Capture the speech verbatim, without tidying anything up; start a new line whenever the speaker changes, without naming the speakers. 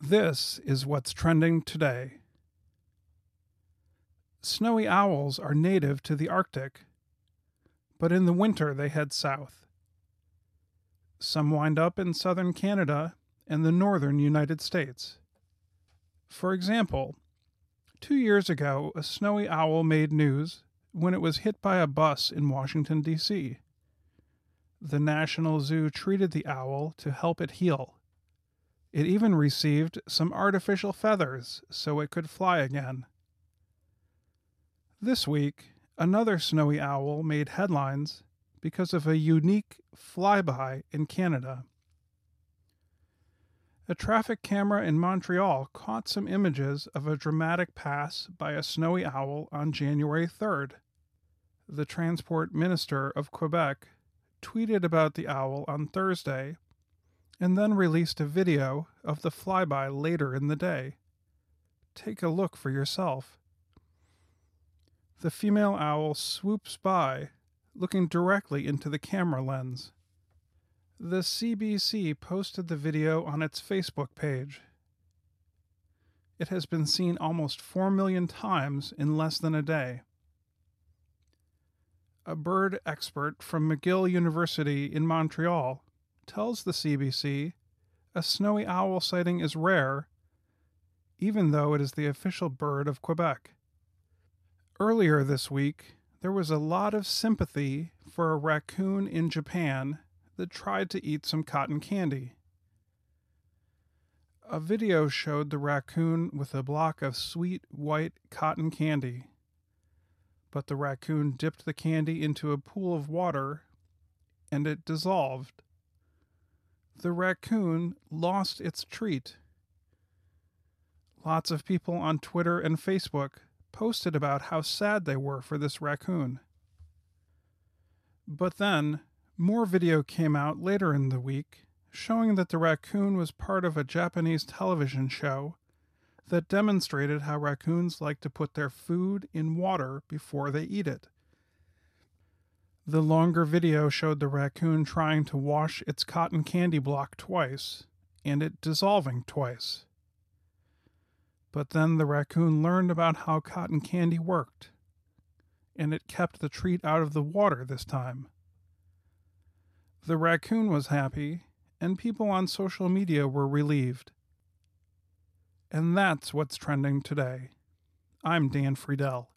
This is what's trending today. Snowy owls are native to the Arctic, but in the winter they head south. Some wind up in southern Canada and the northern United States. For example, two years ago, a snowy owl made news when it was hit by a bus in Washington, D C The National Zoo treated the owl to help it heal. It even received some artificial feathers so it could fly again. This week, another snowy owl made headlines because of a unique flyby in Canada. A traffic camera in Montreal caught some images of a dramatic pass by a snowy owl on January third. The Transport Minister of Quebec tweeted about the owl on Thursday and then released a video of the flyby later in the day. Take a look for yourself. The female owl swoops by, looking directly into the camera lens. The C B C posted the video on its Facebook page. It has been seen almost four million times in less than a day. A bird expert from McGill University in Montreal tells the C B C a snowy owl sighting is rare, even though it is the official bird of Quebec. Earlier this week, there was a lot of sympathy for a raccoon in Japan that tried to eat some cotton candy. A video showed the raccoon with a block of sweet white cotton candy, but the raccoon dipped the candy into a pool of water and it dissolved. The raccoon lost its treat. Lots of people on Twitter and Facebook posted about how sad they were for this raccoon. But then, more video came out later in the week showing that the raccoon was part of a Japanese television show that demonstrated how raccoons like to put their food in water before they eat it. The longer video showed the raccoon trying to wash its cotton candy block twice, and it dissolving twice. But then the raccoon learned about how cotton candy worked, and it kept the treat out of the water this time. The raccoon was happy, and people on social media were relieved. And that's what's trending today. I'm Dan Friedel.